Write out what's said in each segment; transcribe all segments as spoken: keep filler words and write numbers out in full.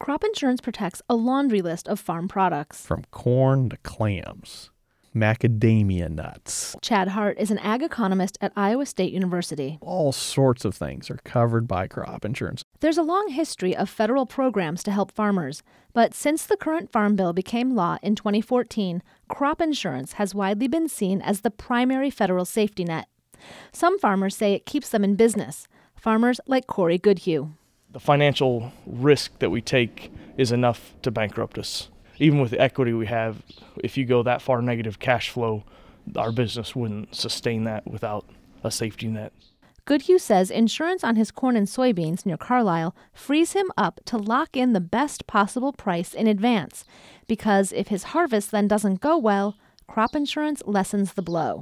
crop insurance protects a laundry list of farm products. From corn to clams, macadamia nuts. Chad Hart is an ag economist at Iowa State University. All sorts of things are covered by crop insurance. There's a long history of federal programs to help farmers, but since the current Farm Bill became law in twenty fourteen, crop insurance has widely been seen as the primary federal safety net. Some farmers say it keeps them in business. Farmers like Corey Goodhue. The financial risk that we take is enough to bankrupt us. Even with the equity we have, if you go that far negative cash flow, our business wouldn't sustain that without a safety net. Goodhue says insurance on his corn and soybeans near Carlisle frees him up to lock in the best possible price in advance, because if his harvest then doesn't go well, crop insurance lessens the blow.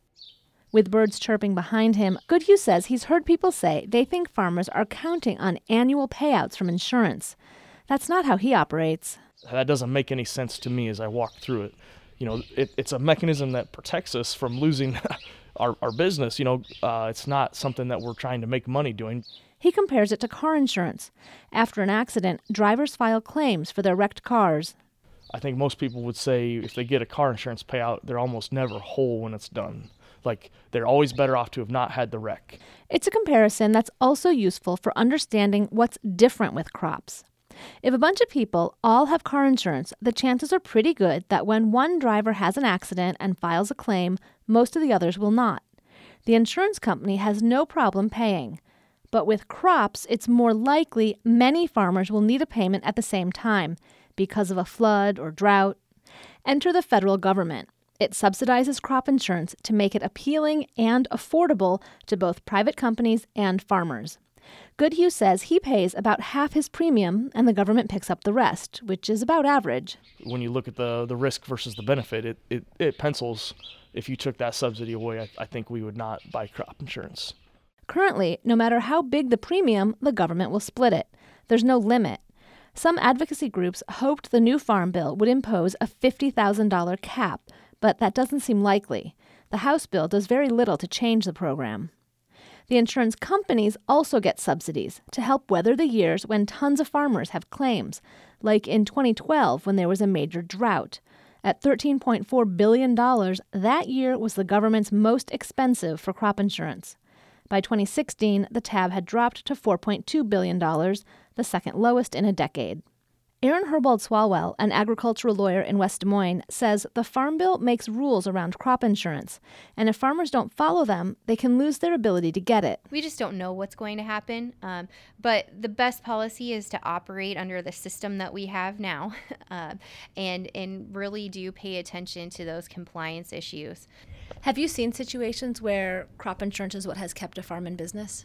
With birds chirping behind him, Goodhue says he's heard people say they think farmers are counting on annual payouts from insurance. That's not how he operates. That doesn't make any sense to me as I walk through it. You know, it, it's a mechanism that protects us from losing our, our business. You know, uh, it's not something that we're trying to make money doing. He compares it to car insurance. After an accident, drivers file claims for their wrecked cars. I think most people would say if they get a car insurance payout, they're almost never whole when it's done. Like, they're always better off to have not had the wreck. It's a comparison that's also useful for understanding what's different with crops. If a bunch of people all have car insurance, the chances are pretty good that when one driver has an accident and files a claim, most of the others will not. The insurance company has no problem paying. But with crops, it's more likely many farmers will need a payment at the same time because of a flood or drought. Enter the federal government. It subsidizes crop insurance to make it appealing and affordable to both private companies and farmers. Goodhue says he pays about half his premium and the government picks up the rest, which is about average. When you look at the, the risk versus the benefit, it, it, it pencils. If you took that subsidy away, I, I think we would not buy crop insurance. Currently, no matter how big the premium, the government will split it. There's no limit. Some advocacy groups hoped the new farm bill would impose a fifty thousand dollars cap, but that doesn't seem likely. The House bill does very little to change the program. The insurance companies also get subsidies to help weather the years when tons of farmers have claims, like in twenty twelve when there was a major drought. At thirteen point four billion dollars, that year was the government's most expensive for crop insurance. By twenty sixteen, the tab had dropped to four point two billion dollars, the second lowest in a decade. Aaron Herbold-Swalwell, an agricultural lawyer in West Des Moines, says the Farm Bill makes rules around crop insurance, and if farmers don't follow them, they can lose their ability to get it. We just don't know what's going to happen, um, but the best policy is to operate under the system that we have now uh, and, and really do pay attention to those compliance issues. Have you seen situations where crop insurance is what has kept a farm in business?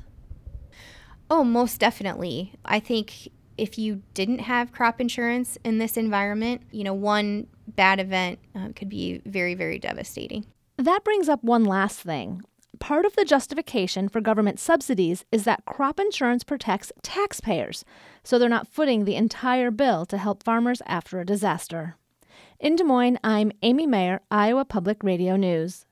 Oh, most definitely. I think if you didn't have crop insurance in this environment, you know, one bad event uh, could be very, very devastating. That brings up one last thing. Part of the justification for government subsidies is that crop insurance protects taxpayers, so they're not footing the entire bill to help farmers after a disaster. In Des Moines, I'm Amy Mayer, Iowa Public Radio News.